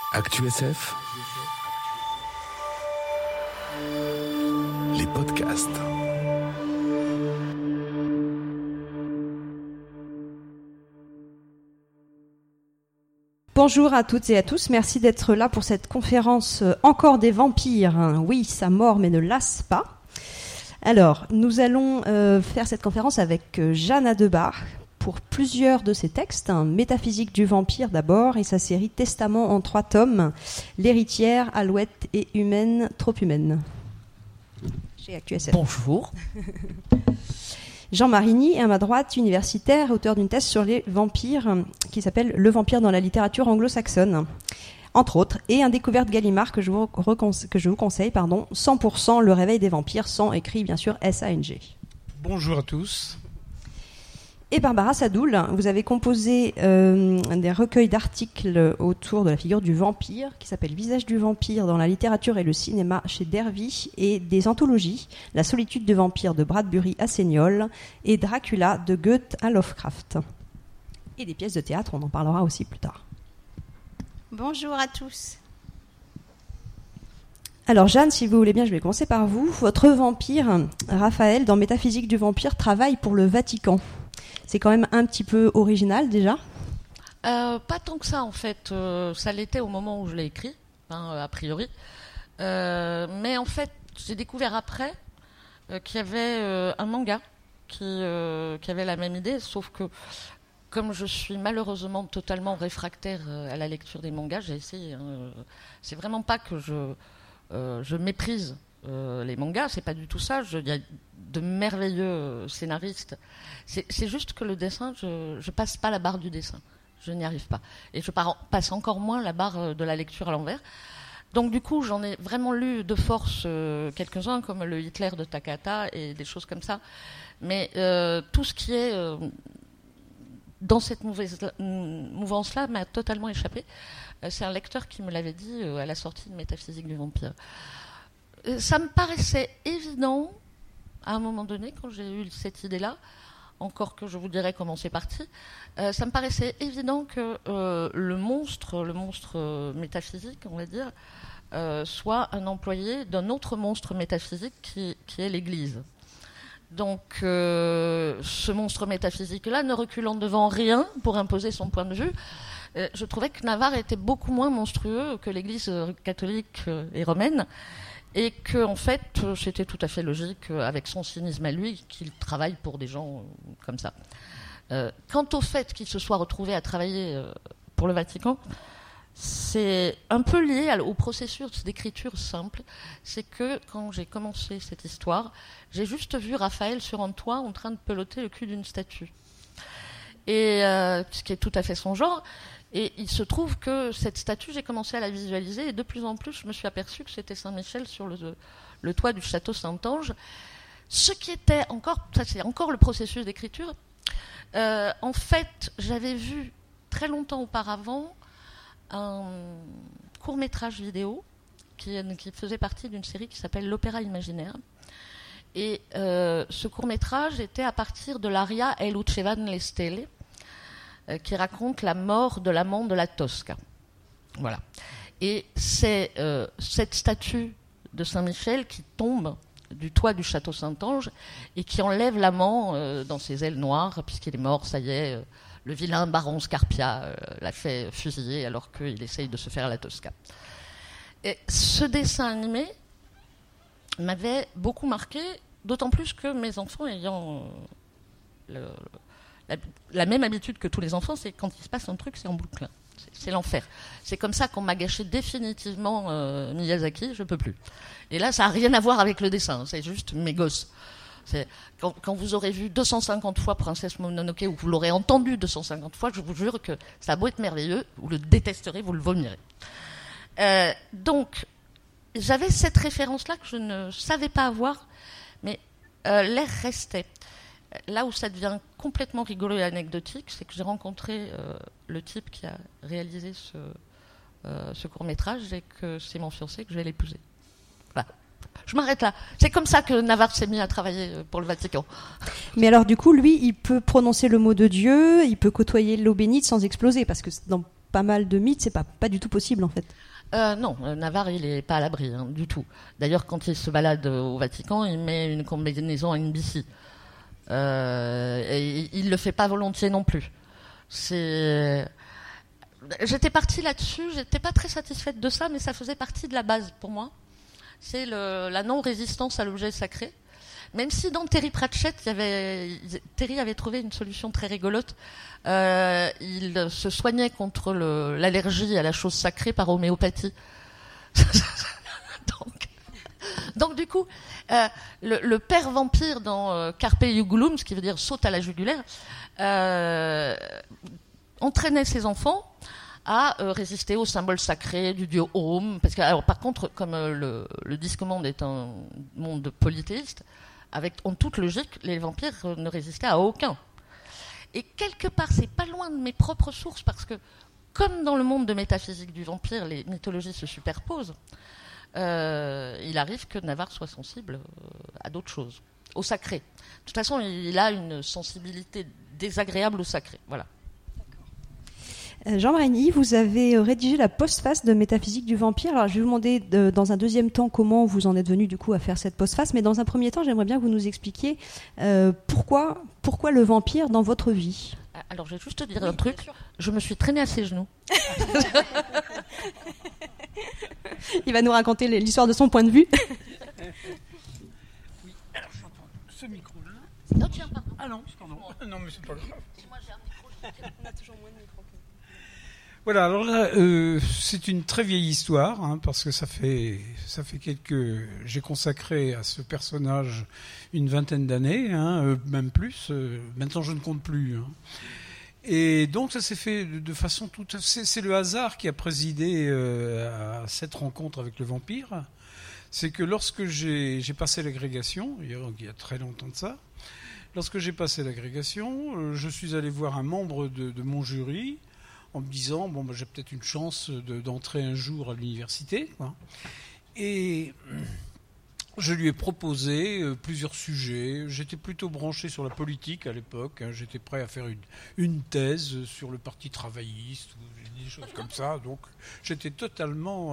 Actu SF, les podcasts. Bonjour à toutes et à tous, merci d'être là pour cette conférence Encore des vampires. Oui, ça mord mais ne lasse pas. Alors, nous allons faire cette conférence avec Jeanne Adebar pour plusieurs de ses textes. Métaphysique du vampire d'abord et sa série Testament en 3 tomes, L'héritière, Alouette et Humaine, trop humaine. Chez Actu SF. Bonjour. Jean Marigny, à ma droite, universitaire, auteur d'une thèse sur les vampires qui s'appelle Le vampire dans la littérature anglo-saxonne, entre autres, et un découverte Gallimard que je vous conseille, 100% Le réveil des vampires, sans écrit bien sûr S-A-N-G. Bonjour à tous. Et Barbara Sadoul, vous avez composé des recueils d'articles autour de la figure du vampire qui s'appelle Visage du vampire dans la littérature et le cinéma chez Dervy, et des anthologies La solitude du vampire de Bradbury à Seignol et Dracula de Goethe à Lovecraft. Et des pièces de théâtre, on en parlera aussi plus tard. Bonjour à tous. Alors Jeanne, si vous voulez bien, je vais commencer par vous. Votre vampire, Raphaël, dans Métaphysique du vampire, travaille pour le Vatican. C'est quand même un petit peu original déjà. Pas tant que ça en fait. Ça l'était au moment où je l'ai écrit, a priori. Mais en fait, j'ai découvert après qu'il y avait un manga qui avait la même idée, sauf que comme je suis malheureusement totalement réfractaire à la lecture des mangas, j'ai essayé. C'est vraiment pas que je méprise les mangas, c'est pas du tout ça. Il y a de merveilleux scénaristes. C'est juste que le dessin, je passe pas la barre du dessin. Je n'y arrive pas. Et je passe encore moins la barre de la lecture à l'envers. Donc du coup, j'en ai vraiment lu de force quelques-uns, comme le Hitler de Takahata et des choses comme ça. Mais tout ce qui est dans cette mouvance-là m'a totalement échappé. C'est un lecteur qui me l'avait dit à la sortie de Métaphysique du vampire. Ça me paraissait évident, à un moment donné, quand j'ai eu cette idée-là, encore que je vous dirai comment c'est parti, ça me paraissait évident que le monstre métaphysique, on va dire, soit un employé d'un autre monstre métaphysique qui est l'Église. Donc, ce monstre métaphysique-là, ne reculant devant rien pour imposer son point de vue, je trouvais que Navarre était beaucoup moins monstrueux que l'Église catholique et romaine, et que en fait, c'était tout à fait logique, avec son cynisme à lui, qu'il travaille pour des gens comme ça. Quant au fait qu'il se soit retrouvé à travailler pour le Vatican, c'est un peu lié au processus d'écriture simple. C'est que quand j'ai commencé cette histoire, j'ai juste vu Raphaël sur un toit en train de peloter le cul d'une statue. Et ce qui est tout à fait son genre. Et il se trouve que cette statue, j'ai commencé à la visualiser et de plus en plus, je me suis aperçue que c'était Saint-Michel sur le toit du château Saint-Ange. Ce qui était encore, ça c'est encore le processus d'écriture. En fait, j'avais vu très longtemps auparavant un court-métrage vidéo qui faisait partie d'une série qui s'appelle L'Opéra Imaginaire. Et ce court-métrage était à partir de l'aria El Uccevan le Stelle, qui raconte la mort de l'amant de la Tosca. Voilà. Et c'est cette statue de Saint-Michel qui tombe du toit du château Saint-Ange et qui enlève l'amant dans ses ailes noires, puisqu'il est mort, ça y est, le vilain baron Scarpia l'a fait fusiller alors qu'il essaye de se faire la Tosca. Et ce dessin animé m'avait beaucoup marqué, d'autant plus que mes enfants ayant la même habitude que tous les enfants, c'est quand il se passe un truc, c'est en boucle. C'est l'enfer. C'est comme ça qu'on m'a gâché définitivement Miyazaki, je peux plus. Et là, ça n'a rien à voir avec le dessin, c'est juste mes gosses. Quand vous aurez vu 250 fois Princesse Mononoke, ou vous l'aurez entendu 250 fois, je vous jure que ça a beau être merveilleux, vous le détesterez, vous le vomirez. Donc, j'avais cette référence-là que je ne savais pas avoir, mais l'air restait. Là où ça devient complètement rigolo et anecdotique, c'est que j'ai rencontré le type qui a réalisé ce court-métrage et que c'est mon fiancé que je vais l'épouser. Voilà. Je m'arrête là. C'est comme ça que Navarre s'est mis à travailler pour le Vatican. Mais alors du coup, lui, il peut prononcer le mot de Dieu, il peut côtoyer l'eau bénite sans exploser, parce que dans pas mal de mythes, c'est pas du tout possible en fait. Non, Navarre, il n'est pas à l'abri, du tout. D'ailleurs, quand il se balade au Vatican, il met une combinaison NBC. Et il le fait pas volontiers non plus. J'étais partie là-dessus, j'étais pas très satisfaite de ça, mais ça faisait partie de la base pour moi. C'est la non-résistance à l'objet sacré. Même si dans Terry Pratchett, Terry avait trouvé une solution très rigolote. Il se soignait contre l'allergie à la chose sacrée par homéopathie. Donc du coup, le père vampire dans Carpe Jugulum, ce qui veut dire saute à la jugulaire, entraînait ses enfants à résister au symbole sacré du dieu Om. Parce que, alors, par contre, comme le Disque Monde est un monde polythéiste, en toute logique, les vampires ne résistaient à aucun. Et quelque part, c'est pas loin de mes propres sources, parce que, comme dans le monde de métaphysique du vampire, les mythologies se superposent, il arrive que Navarre soit sensible à d'autres choses, au sacré. De toute façon, il a une sensibilité désagréable au sacré. Voilà. Jean Marigny, vous avez rédigé la postface de Métaphysique du vampire. Alors, je vais vous demander dans un deuxième temps comment vous en êtes venu du coup à faire cette postface, mais dans un premier temps, j'aimerais bien que vous nous expliquiez pourquoi le vampire dans votre vie. Alors, je vais juste te dire un truc. Je me suis traînée à ses genoux. Il va nous raconter l'histoire de son point de vue. Oui, alors j'entends ce micro-là. Non, tiens, pardon. Ah non, non, mais c'est pas grave. Moi, j'ai un micro. On a toujours moins de micro. Voilà, alors là, c'est une très vieille histoire, parce que ça fait j'ai consacré à ce personnage une vingtaine d'années, même plus. Maintenant, je ne compte plus. Et donc, ça s'est fait de façon c'est le hasard qui a présidé à cette rencontre avec le vampire. C'est que lorsque j'ai passé l'agrégation, il y a très longtemps de ça, lorsque j'ai passé l'agrégation, je suis allé voir un membre de mon jury en me disant j'ai peut-être une chance d'entrer un jour à l'université, quoi. Et je lui ai proposé plusieurs sujets. J'étais plutôt branché sur la politique à l'époque. J'étais prêt à faire une thèse sur le Parti travailliste ou des choses comme ça. Donc j'étais totalement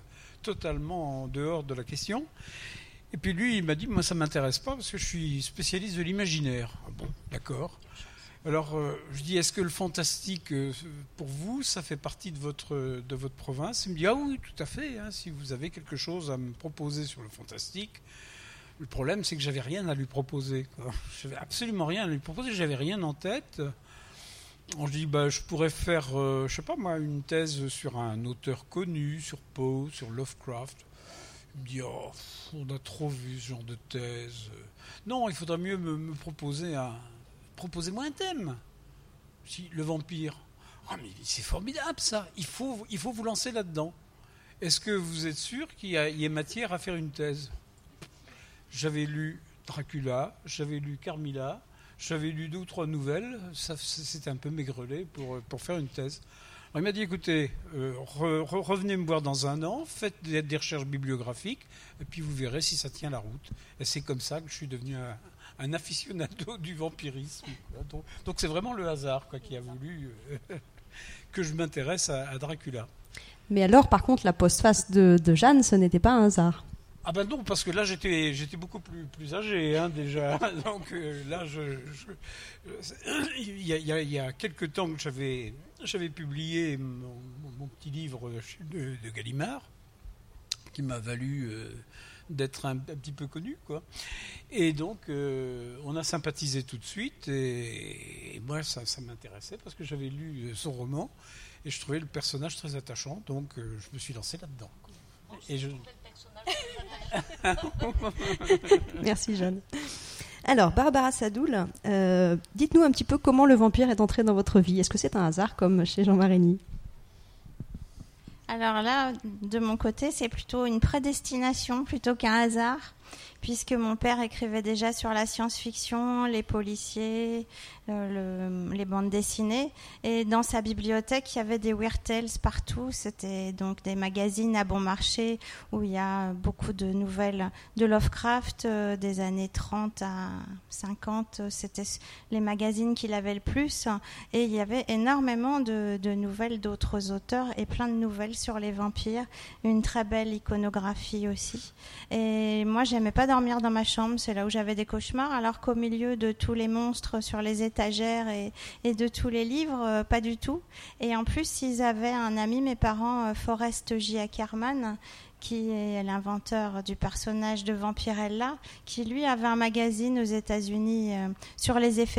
en dehors de la question. Et puis lui, il m'a dit, moi ça m'intéresse pas parce que je suis spécialiste de l'imaginaire. Ah bon, d'accord. Alors, je dis, est-ce que le fantastique, pour vous, ça fait partie de votre province ? Il me dit, ah oui, tout à fait, si vous avez quelque chose à me proposer sur le fantastique. Le problème, c'est que j'avais rien à lui proposer, quoi. J'avais absolument rien à lui proposer, j'avais rien en tête. Alors, je dis, je pourrais faire, je sais pas moi, une thèse sur un auteur connu, sur Poe, sur Lovecraft. Il me dit, on a trop vu ce genre de thèse. Non, il faudrait mieux me proposer Proposez-moi un thème. Si, le vampire. Ah, mais c'est formidable ça. Il faut vous lancer là-dedans. Est-ce que vous êtes sûr qu'il y ait matière à faire une thèse ? J'avais lu Dracula, j'avais lu Carmilla, j'avais lu 2 ou 3 nouvelles. Ça, c'était un peu maigrelet pour faire une thèse. Alors, il m'a dit, écoutez, revenez me voir dans 1 an, faites des recherches bibliographiques, et puis vous verrez si ça tient la route. Et c'est comme ça que je suis devenu un aficionado du vampirisme. Donc c'est vraiment le hasard qui a voulu que je m'intéresse à Dracula. Mais alors, par contre, la postface de Jeanne, ce n'était pas un hasard. Ah ben non, parce que là j'étais beaucoup plus âgé déjà. Donc là, il y a quelque temps que j'avais publié mon petit livre de Gallimard, qui m'a valu d'être un petit peu connu, quoi. Et donc, on a sympathisé tout de suite, et moi, ça m'intéressait, parce que j'avais lu son roman, et je trouvais le personnage très attachant, donc je me suis lancé là-dedans. Merci, Jeanne. Alors, Barbara Sadoul, dites-nous un petit peu comment le vampire est entré dans votre vie. Est-ce que c'est un hasard, comme chez Jean Marigny ? Alors là, de mon côté, c'est plutôt une prédestination plutôt qu'un hasard, puisque mon père écrivait déjà sur la science-fiction, les policiers, les bandes dessinées. Et dans sa bibliothèque, il y avait des Weird Tales partout. C'était donc des magazines à bon marché où il y a beaucoup de nouvelles de Lovecraft des années 30 à 50. C'était les magazines qu'il avait le plus. Et il y avait énormément de nouvelles d'autres auteurs et plein de nouvelles sur les vampires. Une très belle iconographie aussi. Et moi, j'aimais pas dormir dans ma chambre. C'est là où j'avais des cauchemars. Alors qu'au milieu de tous les monstres sur les étagères et de tous les livres, pas du tout. Et en plus, ils avaient un ami, mes parents, Forrest J. Ackerman, qui est l'inventeur du personnage de Vampirella, qui lui avait un magazine aux États-Unis sur les effets